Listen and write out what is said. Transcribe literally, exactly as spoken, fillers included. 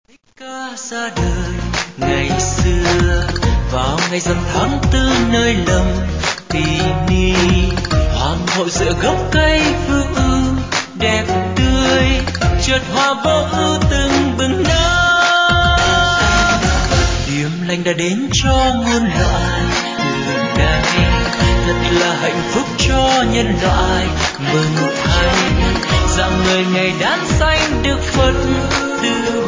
Ca ra đời ngày xưa vào ngày rằm tháng tư nơi lầm tì ni, hoàng hậu dựa gốc cây vưu đẹp tươi, chợt hoa vô ưu từng bừng nở. Điềm lành đã đến cho muôn loài từ đây, thật là hạnh phúc cho nhân loại. Mừng thay rằng người ngày đan xanh được phật từ